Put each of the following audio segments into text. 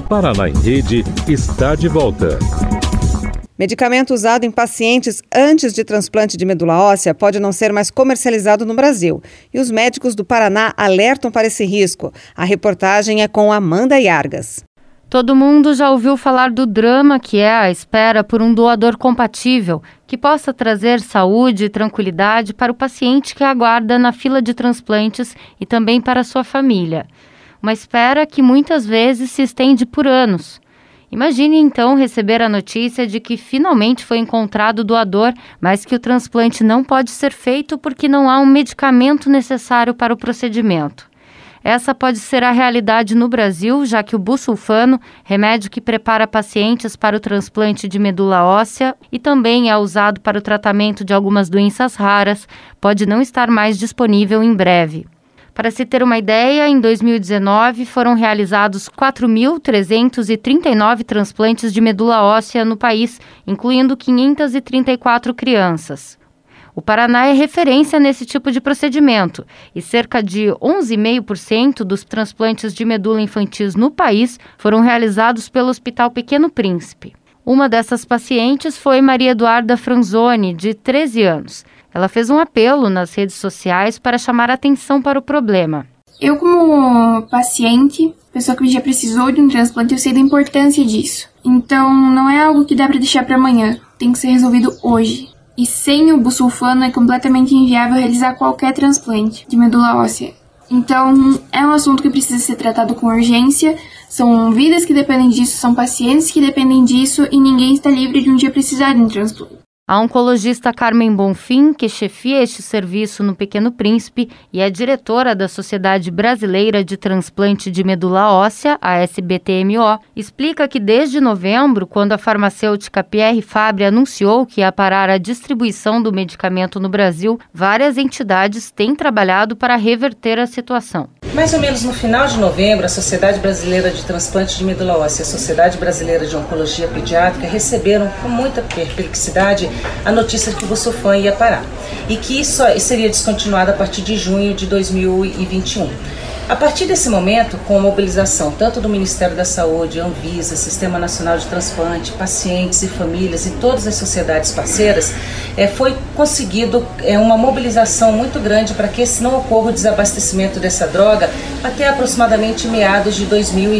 Paraná em Rede está de volta. Medicamento usado em pacientes antes de transplante de medula óssea pode não ser mais comercializado no Brasil. E os médicos do Paraná alertam para esse risco. A reportagem é com Amanda Yargas. Todo mundo já ouviu falar do drama que é a espera por um doador compatível, que possa trazer saúde e tranquilidade para o paciente que aguarda na fila de transplantes e também para a sua família. Uma espera que muitas vezes se estende por anos. Imagine então receber a notícia de que finalmente foi encontrado o doador, mas que o transplante não pode ser feito porque não há um medicamento necessário para o procedimento. Essa pode ser a realidade no Brasil, já que o busulfano, remédio que prepara pacientes para o transplante de medula óssea e também é usado para o tratamento de algumas doenças raras, pode não estar mais disponível em breve. Para se ter uma ideia, em 2019 foram realizados 4.339 transplantes de medula óssea no país, incluindo 534 crianças. O Paraná é referência nesse tipo de procedimento e cerca de 11,5% dos transplantes de medula infantis no país foram realizados pelo Hospital Pequeno Príncipe. Uma dessas pacientes foi Maria Eduarda Franzoni, de 13 anos. Ela fez um apelo nas redes sociais para chamar a atenção para o problema. Eu, como paciente, pessoa que já precisou de um transplante, eu sei da importância disso. Então, não é algo que dá para deixar para amanhã, tem que ser resolvido hoje. E sem o busulfano é completamente inviável realizar qualquer transplante de medula óssea. Então, é um assunto que precisa ser tratado com urgência, são vidas que dependem disso, são pacientes que dependem disso e ninguém está livre de um dia precisar de um transplante. A oncologista Carmen Bonfim, que chefia este serviço no Pequeno Príncipe e é diretora da Sociedade Brasileira de Transplante de Medula Óssea, a SBTMO, explica que desde novembro, quando a farmacêutica Pierre Fabre anunciou que ia parar a distribuição do medicamento no Brasil, várias entidades têm trabalhado para reverter a situação. Mais ou menos no final de novembro, a Sociedade Brasileira de Transplante de Medula Óssea e a Sociedade Brasileira de Oncologia Pediátrica receberam com muita perplexidade a notícia de que o busulfano ia parar e que isso seria descontinuado a partir de junho de 2021. A partir desse momento, com a mobilização tanto do Ministério da Saúde, Anvisa, Sistema Nacional de Transplante, pacientes e famílias e todas as sociedades parceiras, foi conseguido uma mobilização muito grande para que não ocorra o desabastecimento dessa droga até aproximadamente meados de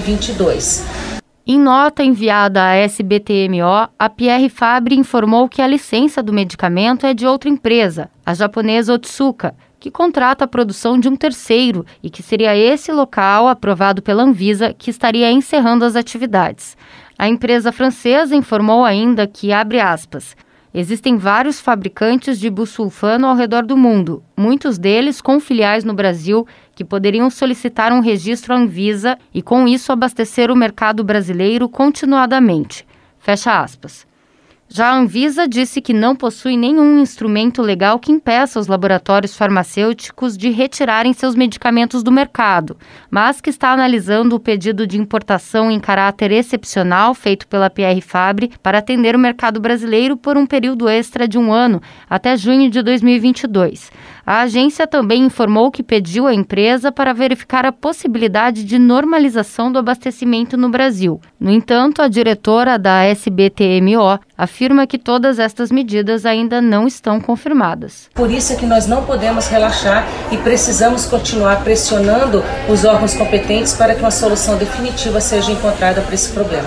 2022. Em nota enviada à SBTMO, a Pierre Fabre informou que a licença do medicamento é de outra empresa, a japonesa Otsuka, que contrata a produção de um terceiro e que seria esse local, aprovado pela Anvisa, que estaria encerrando as atividades. A empresa francesa informou ainda que, abre aspas, existem vários fabricantes de busulfano ao redor do mundo, muitos deles com filiais no Brasil, que poderiam solicitar um registro à Anvisa e, com isso, abastecer o mercado brasileiro continuadamente. Fecha aspas. Já a Anvisa disse que não possui nenhum instrumento legal que impeça os laboratórios farmacêuticos de retirarem seus medicamentos do mercado, mas que está analisando o pedido de importação em caráter excepcional feito pela Pierre Fabre para atender o mercado brasileiro por um período extra de 1 ano, até junho de 2022. A agência também informou que pediu à empresa para verificar a possibilidade de normalização do abastecimento no Brasil. No entanto, a diretora da SBTMO afirma que todas estas medidas ainda não estão confirmadas. Por isso é que nós não podemos relaxar e precisamos continuar pressionando os órgãos competentes para que uma solução definitiva seja encontrada para esse problema.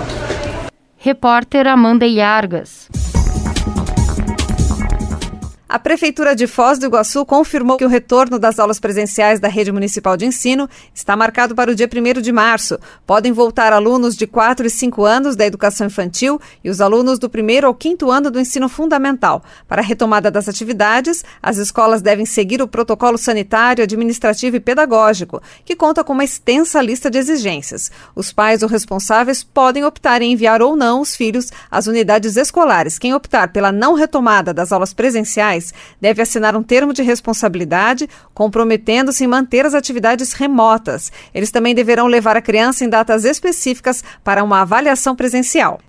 Repórter Amanda Yargas. A Prefeitura de Foz do Iguaçu confirmou que o retorno das aulas presenciais da Rede Municipal de Ensino está marcado para o dia 1º de março. Podem voltar alunos de 4 e 5 anos da educação infantil e os alunos do 1º ao 5º ano do ensino fundamental. Para a retomada das atividades, as escolas devem seguir o protocolo sanitário, administrativo e pedagógico, que conta com uma extensa lista de exigências. Os pais ou responsáveis podem optar em enviar ou não os filhos às unidades escolares. Quem optar pela não retomada das aulas presenciais deve assinar um termo de responsabilidade, comprometendo-se em manter as atividades remotas. Eles também deverão levar a criança em datas específicas para uma avaliação presencial.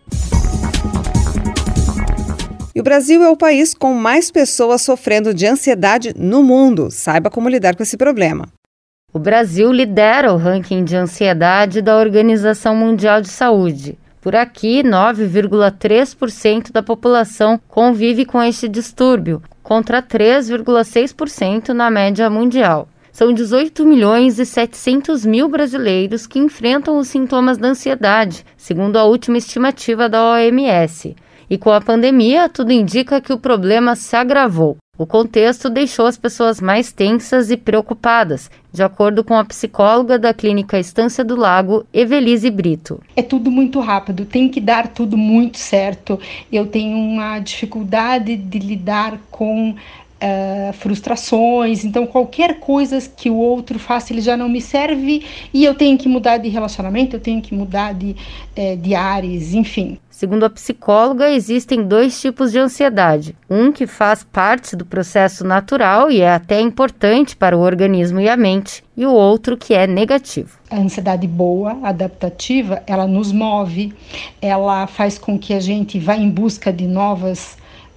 E o Brasil é o país com mais pessoas sofrendo de ansiedade no mundo. Saiba como lidar com esse problema. O Brasil lidera o ranking de ansiedade da Organização Mundial de Saúde. Por aqui, 9,3% da população convive com este distúrbio, contra 3,6% na média mundial. São 18 milhões e 700 mil brasileiros que enfrentam os sintomas da ansiedade, segundo a última estimativa da OMS. E com a pandemia, tudo indica que o problema se agravou. O contexto deixou as pessoas mais tensas e preocupadas, de acordo com a psicóloga da Clínica Estância do Lago, Evelise Brito. É tudo muito rápido, tem que dar tudo muito certo. Eu tenho uma dificuldade de lidar com frustrações, então qualquer coisa que o outro faça, ele já não me serve e eu tenho que mudar de relacionamento, eu tenho que mudar de ares, enfim. Segundo a psicóloga, existem 2 tipos de ansiedade. Um que faz parte do processo natural e é até importante para o organismo e a mente, e o outro que é negativo. A ansiedade boa, adaptativa, ela nos move, ela faz com que a gente vá em busca de novos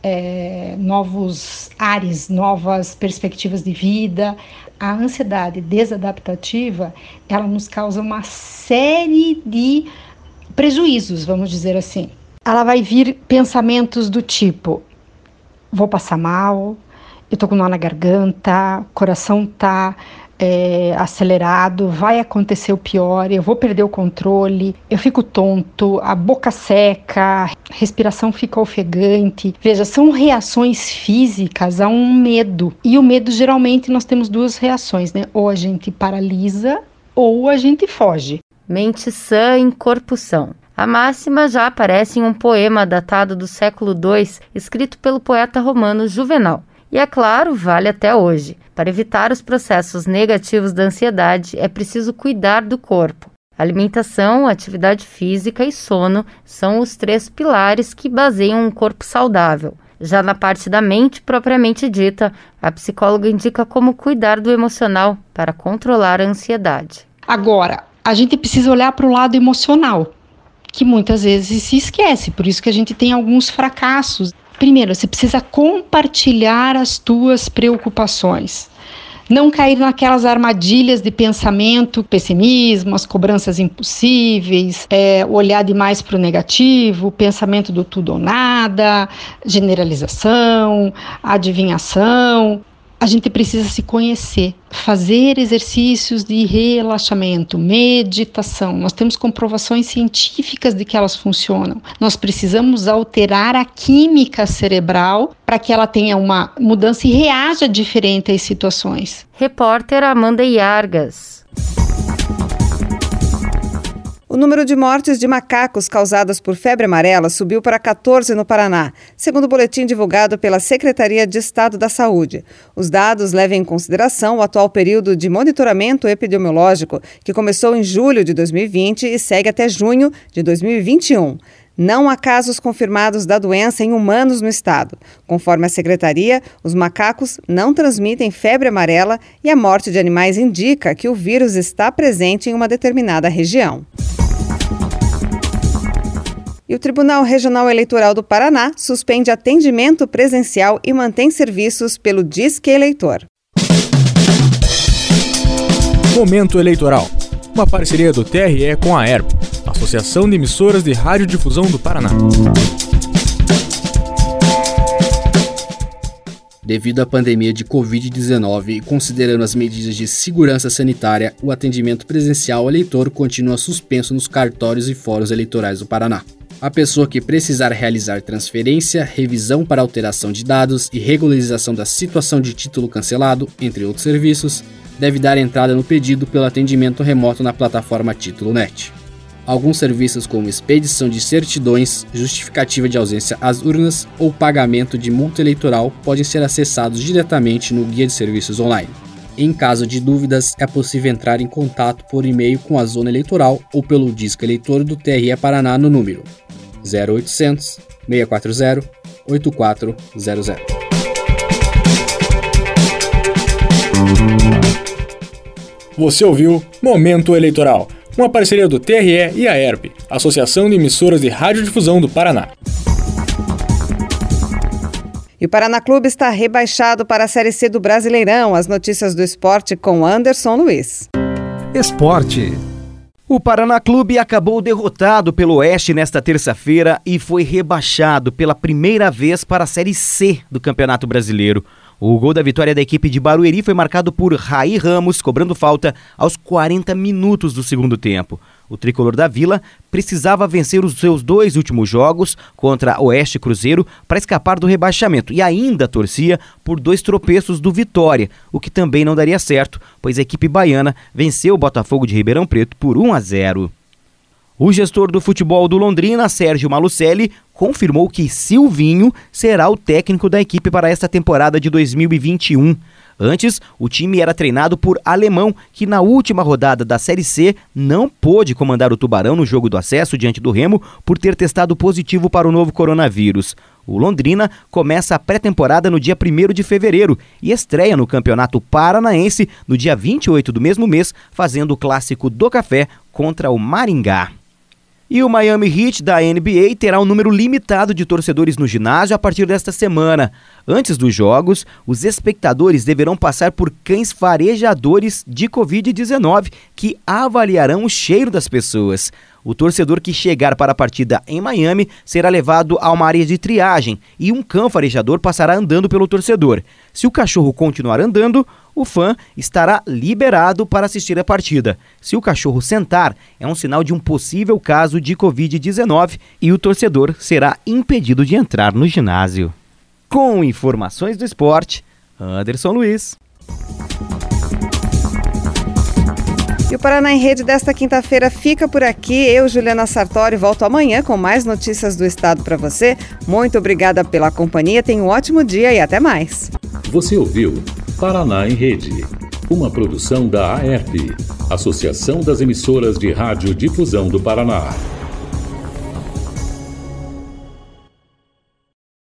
ares, novas perspectivas de vida. A ansiedade desadaptativa, ela nos causa uma série de prejuízos, vamos dizer assim. Ela vai vir pensamentos do tipo: vou passar mal, eu tô com nó na garganta, coração tá acelerado, vai acontecer o pior, eu vou perder o controle, eu fico tonto, a boca seca, a respiração fica ofegante. Veja, são reações físicas a um medo. E o medo, geralmente, nós temos 2 reações, né? Ou a gente paralisa ou a gente foge. Mente sã em corpo são. A máxima já aparece em um poema datado do século II, escrito pelo poeta romano Juvenal. E, é claro, vale até hoje. Para evitar os processos negativos da ansiedade, é preciso cuidar do corpo. Alimentação, atividade física e sono são os 3 pilares que baseiam um corpo saudável. Já na parte da mente propriamente dita, a psicóloga indica como cuidar do emocional para controlar a ansiedade. Agora, a gente precisa olhar para o lado emocional, que muitas vezes se esquece, por isso que a gente tem alguns fracassos. Primeiro, você precisa compartilhar as tuas preocupações. Não cair naquelas armadilhas de pensamento, pessimismo, as cobranças impossíveis, olhar demais para o negativo, pensamento do tudo ou nada, generalização, adivinhação. A gente precisa se conhecer, fazer exercícios de relaxamento, meditação. Nós temos comprovações científicas de que elas funcionam. Nós precisamos alterar a química cerebral para que ela tenha uma mudança e reaja diferente às situações. Repórter Amanda Iargas. O número de mortes de macacos causadas por febre amarela subiu para 14 no Paraná, segundo o boletim divulgado pela Secretaria de Estado da Saúde. Os dados levam em consideração o atual período de monitoramento epidemiológico, que começou em julho de 2020 e segue até junho de 2021. Não há casos confirmados da doença em humanos no estado. Conforme a secretaria, os macacos não transmitem febre amarela e a morte de animais indica que o vírus está presente em uma determinada região. E o Tribunal Regional Eleitoral do Paraná suspende atendimento presencial e mantém serviços pelo Disque Eleitor. Momento Eleitoral. Uma parceria do TRE com a AERP, Associação de Emissoras de Radiodifusão do Paraná. Devido à pandemia de Covid-19 e considerando as medidas de segurança sanitária, o atendimento presencial ao eleitor continua suspenso nos cartórios e fóruns eleitorais do Paraná. A pessoa que precisar realizar transferência, revisão para alteração de dados e regularização da situação de título cancelado, entre outros serviços, deve dar entrada no pedido pelo atendimento remoto na plataforma Título.net. Alguns serviços como expedição de certidões, justificativa de ausência às urnas ou pagamento de multa eleitoral podem ser acessados diretamente no Guia de Serviços Online. Em caso de dúvidas, é possível entrar em contato por e-mail com a Zona Eleitoral ou pelo Disque Eleitor do TRE Paraná no número 0800 640 8400. Você ouviu Momento Eleitoral, uma parceria do TRE e a AERP, Associação de Emissoras de Radiodifusão do Paraná. E o Paraná Clube está rebaixado para a Série C do Brasileirão. As notícias do esporte com Anderson Luiz. Esporte. O Paraná Clube acabou derrotado pelo Oeste nesta terça-feira e foi rebaixado pela primeira vez para a Série C do Campeonato Brasileiro. O gol da vitória da equipe de Barueri foi marcado por Raí Ramos, cobrando falta aos 40 minutos do segundo tempo. O tricolor da Vila precisava vencer os seus 2 últimos jogos contra Oeste e Cruzeiro para escapar do rebaixamento e ainda torcia por 2 tropeços do Vitória, o que também não daria certo, pois a equipe baiana venceu o Botafogo de Ribeirão Preto por 1-0. O gestor do futebol do Londrina, Sérgio Malucelli, confirmou que Silvinho será o técnico da equipe para esta temporada de 2021. Antes, o time era treinado por Alemão, que na última rodada da Série C não pôde comandar o Tubarão no jogo do acesso diante do Remo por ter testado positivo para o novo coronavírus. O Londrina começa a pré-temporada no dia 1º de fevereiro e estreia no Campeonato Paranaense no dia 28 do mesmo mês, fazendo o clássico do Café contra o Maringá. E o Miami Heat da NBA terá um número limitado de torcedores no ginásio a partir desta semana. Antes dos jogos, os espectadores deverão passar por cães farejadores de Covid-19 que avaliarão o cheiro das pessoas. O torcedor que chegar para a partida em Miami será levado a uma área de triagem e um cão farejador passará andando pelo torcedor. Se o cachorro continuar andando, o fã estará liberado para assistir a partida. Se o cachorro sentar, é um sinal de um possível caso de Covid-19 e o torcedor será impedido de entrar no ginásio. Com informações do esporte, Anderson Luiz. E o Paraná em Rede desta quinta-feira fica por aqui. Eu, Juliana Sartori, volto amanhã com mais notícias do estado para você. Muito obrigada pela companhia, tenha um ótimo dia e até mais. Você ouviu Paraná em Rede, uma produção da AERP, Associação das Emissoras de Rádio Difusão do Paraná.